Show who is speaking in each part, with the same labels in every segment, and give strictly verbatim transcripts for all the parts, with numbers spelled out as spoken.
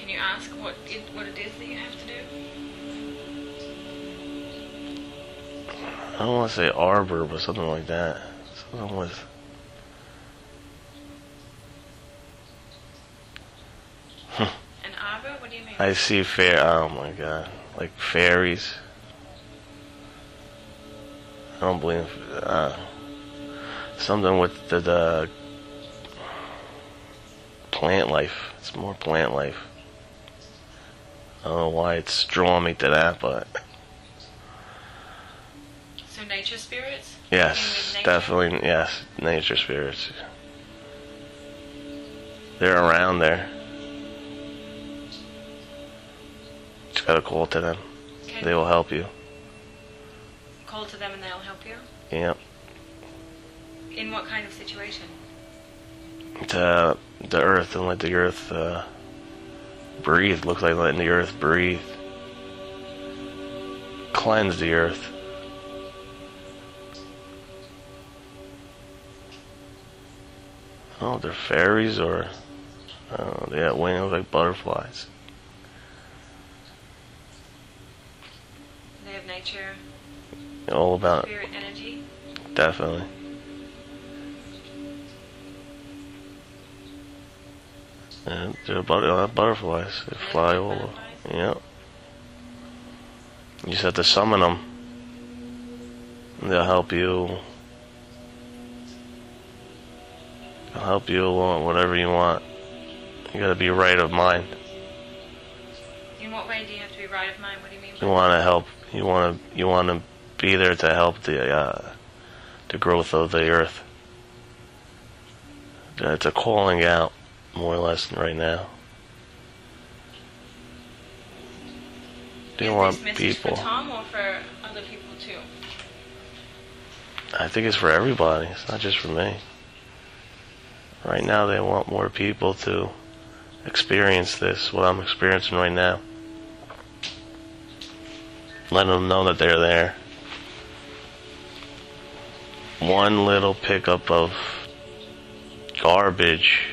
Speaker 1: Can you ask what it, what it is that you have to do?
Speaker 2: I don't want to say arbor, but something like that. Something with...
Speaker 1: An arbor? What do you mean?
Speaker 2: I see fair. Oh my god. Like fairies. I don't believe... Uh, something with the, the plant life. It's more plant life. I don't know why it's drawing me to that, but...
Speaker 1: So nature spirits?
Speaker 2: Yes,
Speaker 1: nature?
Speaker 2: definitely, yes. Nature spirits. They're around there. Just gotta call to them.
Speaker 1: Okay.
Speaker 2: They will help you.
Speaker 1: Call to them and they'll help you?
Speaker 2: Yep.
Speaker 1: In what kind of situation?
Speaker 2: To the earth and let the earth uh, breathe. Looks like letting the earth breathe. Cleanse the earth. Oh, they're fairies or uh, they have wings like butterflies.
Speaker 1: They have nature,
Speaker 2: All about
Speaker 1: spirit, energy.
Speaker 2: definitely. And they're but- butterflies. They fly all over. Yep. You just have to summon them. They'll help you. They'll help you along whatever you want. You gotta be right of mind.
Speaker 1: In what way do you have to be right of mind? What do you mean by
Speaker 2: You want to help. You want to. You want to be there to help the uh, the growth of the earth. It's a calling out, more or less, right now. Do you
Speaker 1: Is
Speaker 2: want
Speaker 1: this message
Speaker 2: people?
Speaker 1: for Tom or for other people too?
Speaker 2: I think it's for everybody. It's not just for me. Right now, they want more people to experience this, what I'm experiencing right now. Letting them know that they're there. One little pickup of garbage,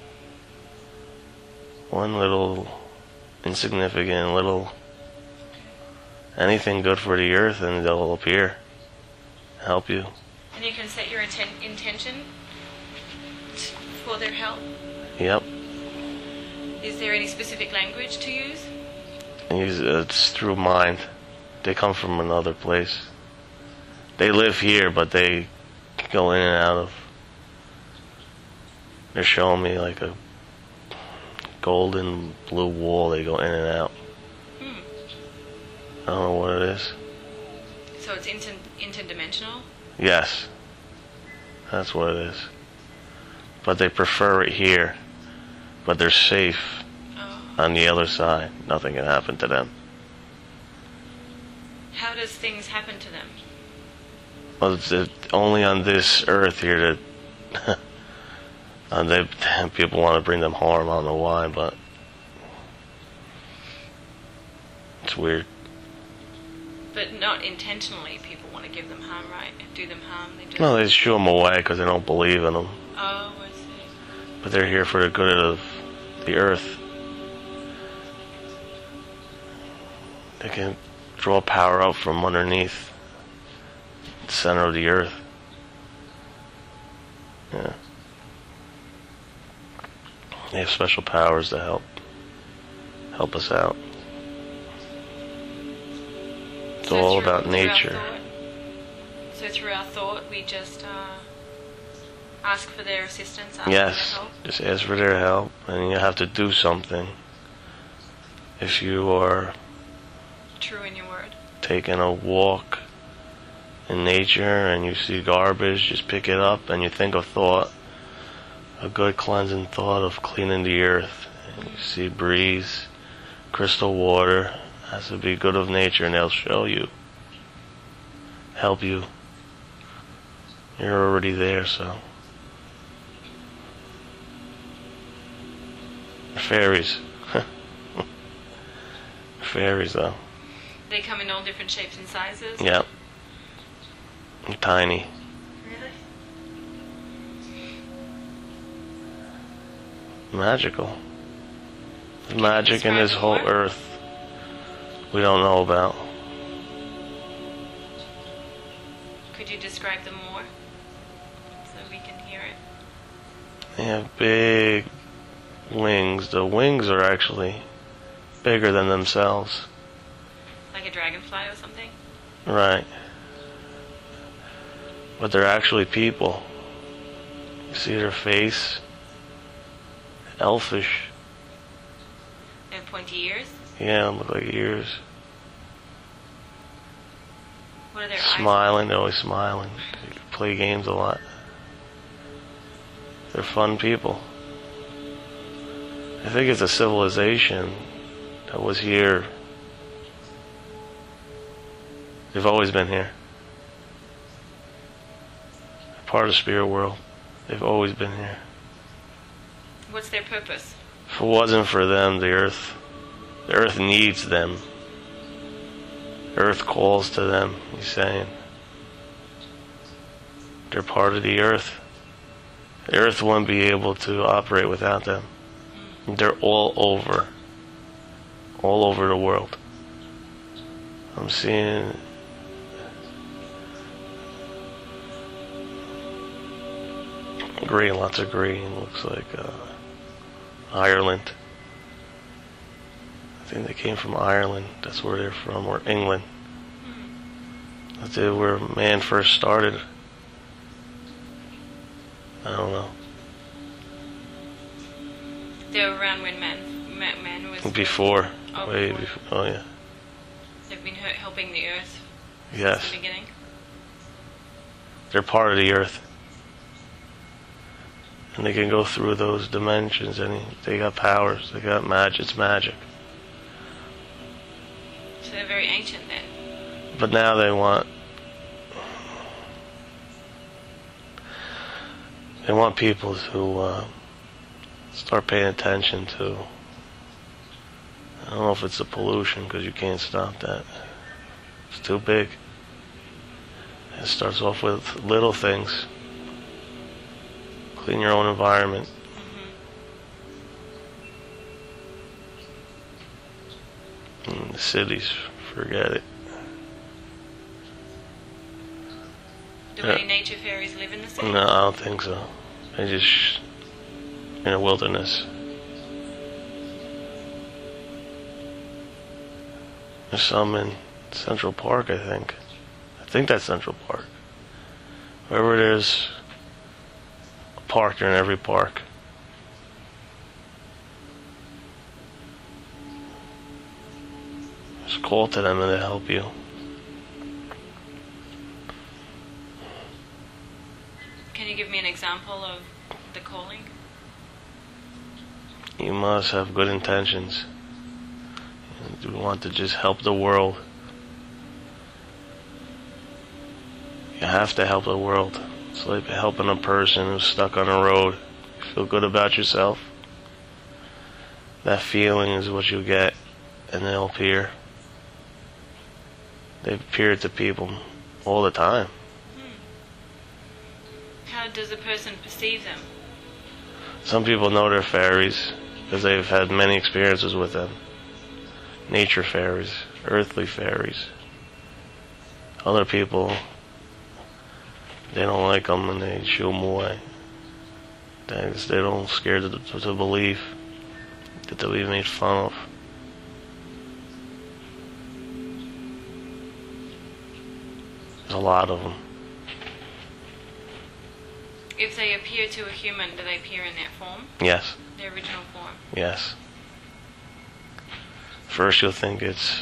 Speaker 2: one little insignificant little anything good for the earth, and they'll appear, help you.
Speaker 1: And you can set your inten- intention t- for their help.
Speaker 2: Yep.
Speaker 1: Is there any specific language to use?
Speaker 2: And use- It's through mind. They come from another place. They live here, but they go in and out of. They're showing me like a golden blue wall. They go in and out.
Speaker 1: Hmm.
Speaker 2: I don't know what it is.
Speaker 1: So it's inter- interdimensional?
Speaker 2: Yes, that's what it is. But they prefer it here. But they're safe
Speaker 1: Oh.
Speaker 2: on the other side. Nothing can happen to them.
Speaker 1: How does things happen to them?
Speaker 2: Well, it's uh, only on this earth here that and they people want to bring them harm. I don't know why, but it's weird.
Speaker 1: But not intentionally people want to give them harm, right? Do them harm. They just...
Speaker 2: No, they shoo them away because they don't believe in them.
Speaker 1: Oh, I see.
Speaker 2: But they're here for the good of the earth. They can draw power out from underneath the center of the earth. Yeah. They have special powers to help help us out. It's
Speaker 1: So
Speaker 2: all
Speaker 1: through-
Speaker 2: about
Speaker 1: through our
Speaker 2: nature.
Speaker 1: thought- So through our thought, we just uh, ask for their assistance, ask for
Speaker 2: Yes,
Speaker 1: their help.
Speaker 2: just ask for their help, and you have to do something. If you are
Speaker 1: True in your word.
Speaker 2: taking a walk in nature and you see garbage, just pick it up and you think of thought, a good cleansing thought of cleaning the earth. And you see breeze, crystal water, has to be good of nature, and they'll show you, help you. You're already there, so. Fairies. Fairies, though.
Speaker 1: They come in all different shapes and sizes.
Speaker 2: Yep. Tiny.
Speaker 1: Really?
Speaker 2: Magical. magic in this whole
Speaker 1: Describe
Speaker 2: earth we don't know about.
Speaker 1: Could you describe them more so we can hear it?
Speaker 2: They have big wings. The wings are actually bigger than themselves.
Speaker 1: Like a dragonfly or something?
Speaker 2: Right. But they're actually people. You see their face? Elfish.
Speaker 1: They have pointy ears?
Speaker 2: Yeah, look like ears.
Speaker 1: What are their
Speaker 2: Smiling, they're always smiling. They play games a lot. They're fun people. I think it's a civilization that was here. They've always been here. They're part of the spirit world. They've always been here.
Speaker 1: eyes? What's their purpose?
Speaker 2: If it wasn't for them, the earth, the earth needs them. The earth calls to them, he's saying. They're part of the earth. The earth wouldn't be able to operate without them. They're all over. All over the world. I'm seeing green, lots of green. Looks like uh, Ireland. I think they came from Ireland. That's where they're from, or England. That's it, where man first started. I don't know.
Speaker 1: They were around when man, man, man was...
Speaker 2: Before.
Speaker 1: Oh,
Speaker 2: way
Speaker 1: before.
Speaker 2: before. Oh, yeah.
Speaker 1: They've been he- helping the earth
Speaker 2: Yes.
Speaker 1: since the beginning.
Speaker 2: They're part of the earth. And they can go through those dimensions, and they got powers. They got magic. It's magic.
Speaker 1: So they're very ancient then.
Speaker 2: But now they want they want people to uh, start paying attention to. I don't know if it's the pollution, because you can't stop that. It's too big. It starts off with little things. Clean your own environment.
Speaker 1: Mm-hmm.
Speaker 2: In the cities, forget it.
Speaker 1: Do any nature fairies live in the city?
Speaker 2: No, I don't think so. They just in a wilderness. There's some in Central Park, I think. I think that's Central Park. Wherever there's a park, they're in every park. Just call to them and they'll help you.
Speaker 1: Can you give me an example of the calling?
Speaker 2: You must have good intentions. You want to just help the world. You have to help the world. It's like helping a person who's stuck on a road. You feel good about yourself. That feeling is what you get, and they'll appear. They appear to people all the time.
Speaker 1: Hmm. How does a person perceive them?
Speaker 2: Some people know they're fairies because they've had many experiences with them. Nature fairies, earthly fairies. Other people, they don't like them and they shoo them away. They, they don't scared to, to, to believe that they'll be made fun of. There's a lot of them.
Speaker 1: If they appear to a human, do they appear in that form?
Speaker 2: Yes.
Speaker 1: Their original form?
Speaker 2: Yes. First you'll think it's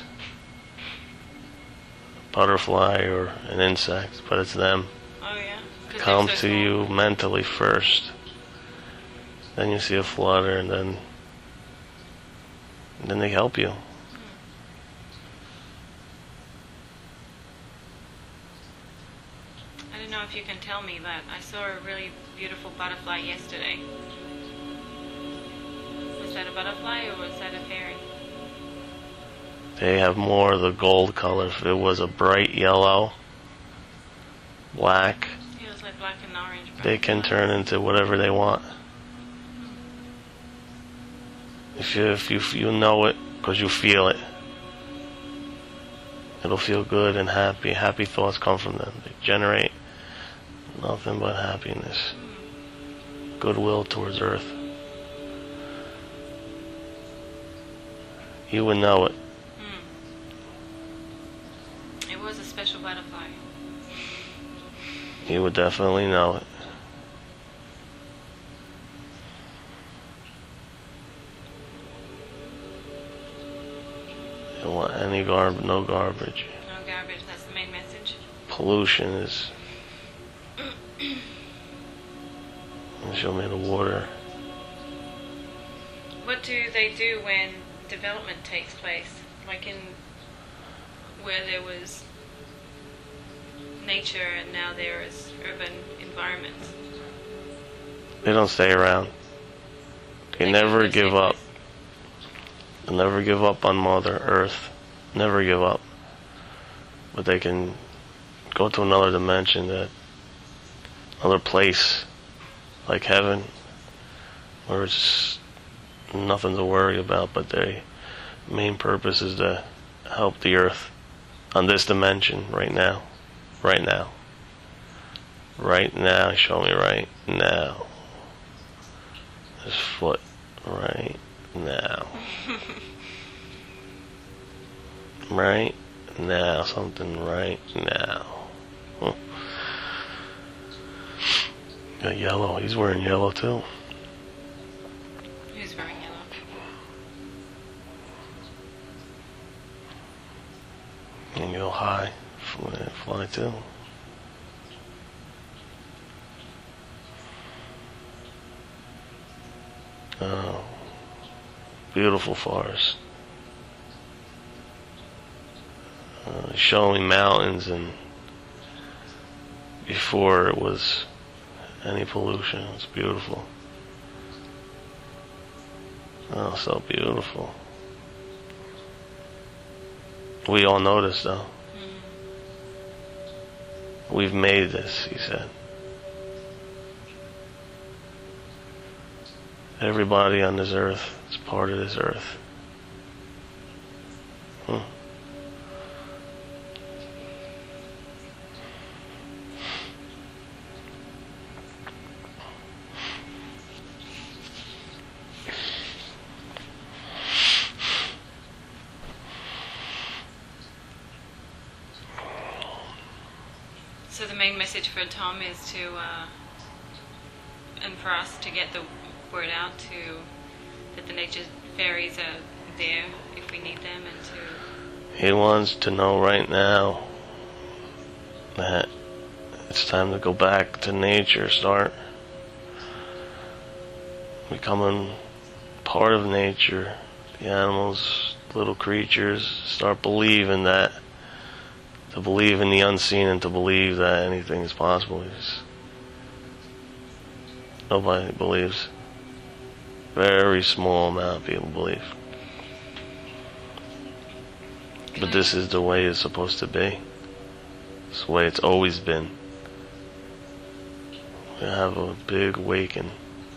Speaker 2: a butterfly or an insect, but it's them.
Speaker 1: Oh yeah? 'Cause
Speaker 2: Come
Speaker 1: they're so
Speaker 2: to
Speaker 1: small.
Speaker 2: you mentally first. Then you see a flutter, and then and then they help you.
Speaker 1: I don't know if you can tell me, but I saw a really beautiful butterfly yesterday. Was that a butterfly or was that a fairy?
Speaker 2: They have more of the gold color. If it was a bright yellow, black,
Speaker 1: Yeah, it was like black and orange.
Speaker 2: they can turn into whatever they want. If you if you you know it because you feel it, it'll feel good and happy. Happy thoughts come from them. They generate nothing but happiness, goodwill towards Earth. You would know it.
Speaker 1: Mm. It was a special butterfly.
Speaker 2: You would definitely know it. You don't want any garb, no garbage.
Speaker 1: No garbage, that's the main message.
Speaker 2: Pollution is. And show me the water.
Speaker 1: What do they do when development takes place? Like in where there was nature and now there is urban environments.
Speaker 2: They don't stay around. They,
Speaker 1: They
Speaker 2: never
Speaker 1: go to
Speaker 2: give
Speaker 1: the
Speaker 2: up.
Speaker 1: same
Speaker 2: They'll never give up on Mother Earth. Never give up. But they can go to another dimension, that another place, like heaven, where it's nothing to worry about, but their main purpose is to help the Earth on this dimension right now. Right now. Right now. Show me right now. This foot. Right now. Right now. Something right now. Huh. Got yellow. He's wearing yellow too.
Speaker 1: Who's wearing yellow?
Speaker 2: And go high. Fly, fly too. Oh, beautiful forest. Uh, showing mountains, and before it was any pollution. It's beautiful. Oh, so beautiful. We all know this, though. We've made this, he said. Everybody on this earth is part of this earth. Hmm.
Speaker 1: So the main message for Tom is to, uh, and for us to get the word out to, that the nature fairies are there if we need them, and to...
Speaker 2: He wants to know right now that it's time to go back to nature, start becoming part of nature, the animals, little creatures, start believing that, to believe in the unseen and to believe that anything is possible. It's, nobody believes. Very small amount of people believe. But this is the way it's supposed to be. It's the way it's always been. We have a big awakening.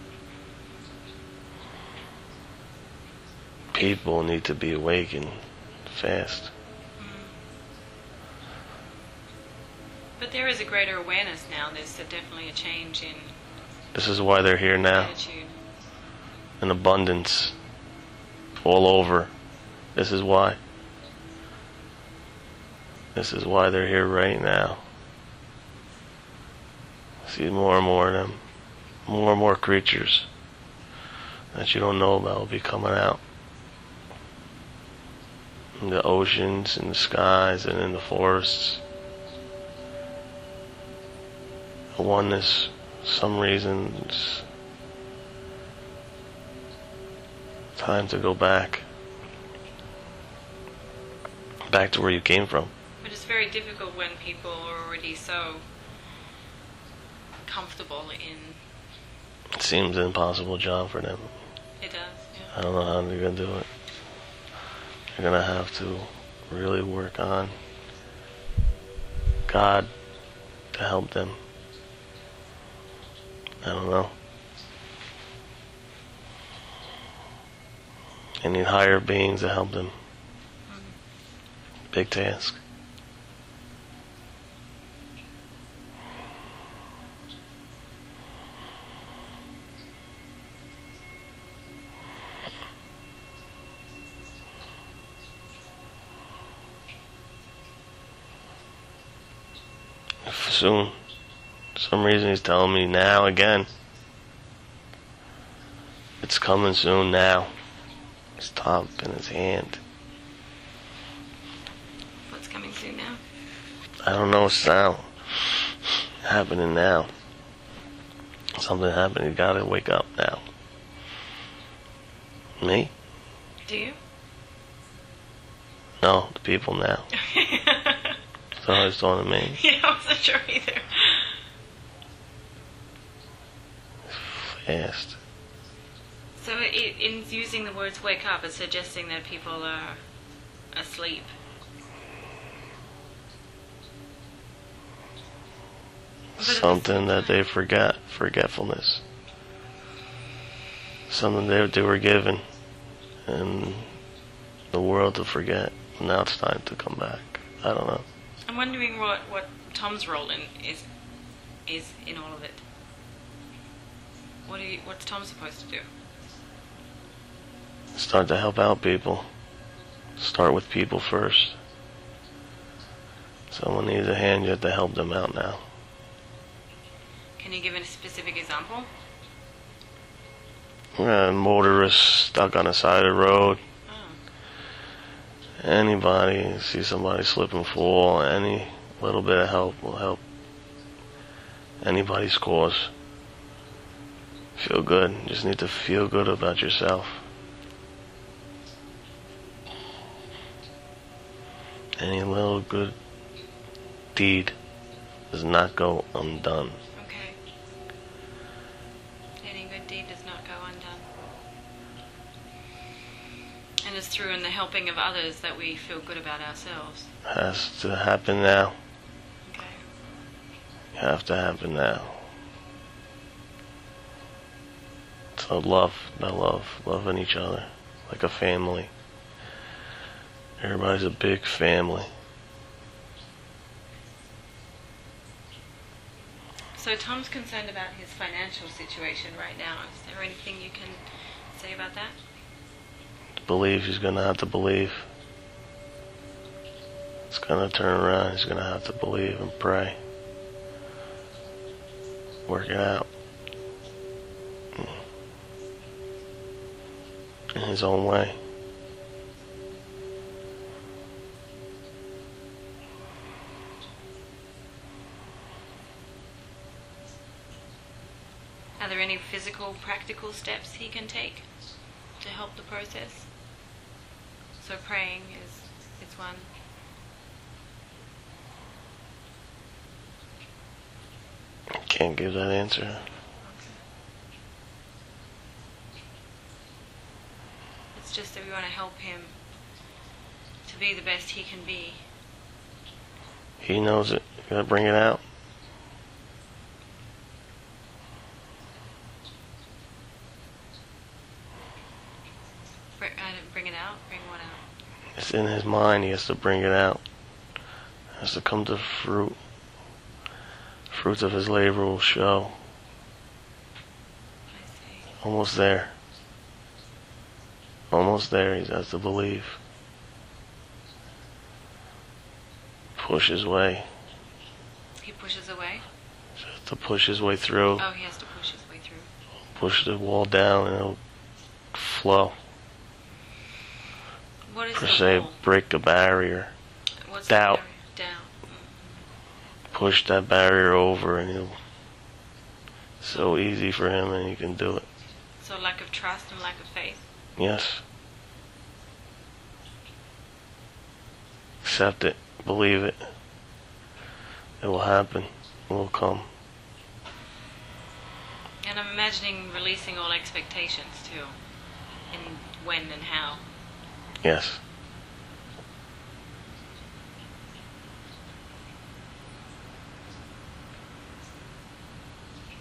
Speaker 2: People need to be awakened fast.
Speaker 1: But there is a greater awareness now. There's a, definitely a change in
Speaker 2: This is why they're here now.
Speaker 1: attitude.
Speaker 2: In abundance. All over. This is why. This is why they're here right now. See more and more of them. More and more creatures that you don't know about will be coming out. In the oceans, in the skies, and in the forests. The oneness, for some reason, it's time to go back. Back to where you came from.
Speaker 1: But it's very difficult when people are already so comfortable in...
Speaker 2: It seems an impossible job for them.
Speaker 1: It does, yeah.
Speaker 2: I don't know how they're going to do it. They're going to have to really work on God to help them. I don't know. And need higher beings to help them. Big task. Soon. For some reason he's telling me now again. It's coming soon now. His top in his hand.
Speaker 1: What's coming soon now?
Speaker 2: I don't know, it's now. Happening now. Something happened, you gotta wake up now. Me?
Speaker 1: Do you?
Speaker 2: No, the people now. So I was talking to me.
Speaker 1: Yeah, I wasn't sure either.
Speaker 2: Fast.
Speaker 1: So it, in using the words wake up, it's suggesting that people are asleep.
Speaker 2: Something that they forgot. Forgetfulness. Something they, they were given. And the world to forget. Now it's time to come back. I don't know.
Speaker 1: I'm wondering what, what Tom's role in is is in all of it. What do you, what's Tom supposed to do?
Speaker 2: Start to help out people. Start with people first. Someone needs a hand, you have to help them out now.
Speaker 1: Can you give a specific example?
Speaker 2: A motorist stuck on the side of the road.
Speaker 1: Oh.
Speaker 2: Anybody, see somebody slip and fall, any little bit of help will help anybody's cause. Feel good. You just need to feel good about yourself. Any little good deed does not go undone.
Speaker 1: Okay. Any good deed does not go undone. And it's through in the helping of others that we feel good about ourselves.
Speaker 2: Has to happen now.
Speaker 1: Okay.
Speaker 2: You have to happen now. So love, that love, loving each other like a family. Everybody's a big family.
Speaker 1: So Tom's concerned about his financial situation right now. Is there anything you can say about that?
Speaker 2: Believe, he's going to have to believe. It's going to turn around. He's going to have to believe and pray. Work it out. In his own way.
Speaker 1: Are there any physical, practical steps he can take to help the process? So praying is, is one.
Speaker 2: I can't give that answer.
Speaker 1: Okay. It's just that we want to help him to be the best he can be.
Speaker 2: He knows it. You gotta bring it out.
Speaker 1: Bring, uh, bring it out? Bring what out?
Speaker 2: It's in his mind. He has to bring it out. It has to come to fruit. Fruits of his labor will show.
Speaker 1: I see.
Speaker 2: Almost there. Almost there. He has to believe. Push his way.
Speaker 1: He pushes away?
Speaker 2: He has to push his way through.
Speaker 1: Oh, he has to push his way through.
Speaker 2: Push the wall down and it'll flow.
Speaker 1: What is
Speaker 2: Per
Speaker 1: the
Speaker 2: se,
Speaker 1: wall?
Speaker 2: break a barrier.
Speaker 1: What's
Speaker 2: doubt.
Speaker 1: The barrier? Doubt.
Speaker 2: Push that barrier over and he'll... So easy for him and he can do it.
Speaker 1: So lack of trust and lack of faith?
Speaker 2: Yes. Accept it. Believe it. It will happen. It will come.
Speaker 1: And I'm imagining releasing all expectations too. In when and how.
Speaker 2: Yes.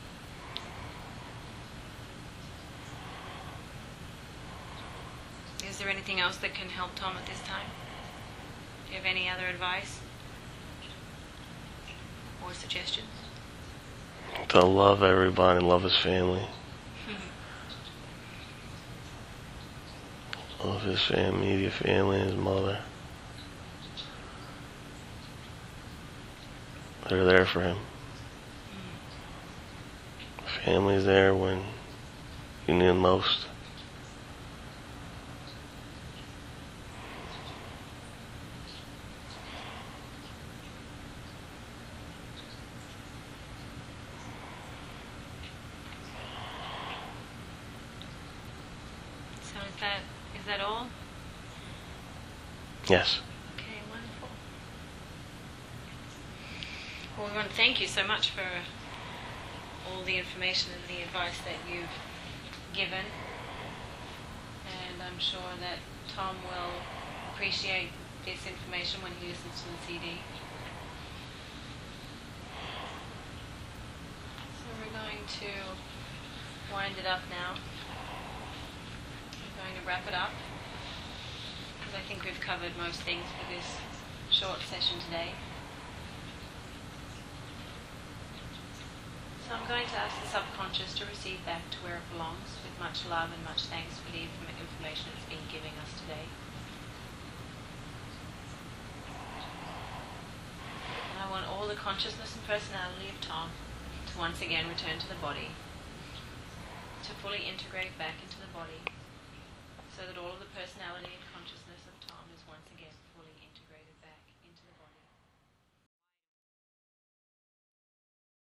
Speaker 1: Is there anything else that can help Tom at this time? Do you have any other advice or suggestions?
Speaker 2: To love everybody, love his family. Love his family, immediate family, his mother. They're there for him. Family's there when you need them most.
Speaker 1: So is that is that all?
Speaker 2: Yes.
Speaker 1: Okay, wonderful. Well, we want to thank you so much for all the information and the advice that you've given. And I'm sure that Tom will appreciate this information when he listens to the C D. So we're going to wind it up now. We're going to wrap it up, because I think we've covered most things for this short session today. So I'm going to ask the subconscious to receive back to where it belongs, with much love and much thanks for the inform- information it's been giving us today. And I want all the consciousness and personality of Tom to once again return to the body, to fully integrate back into the body, so that all of the personality and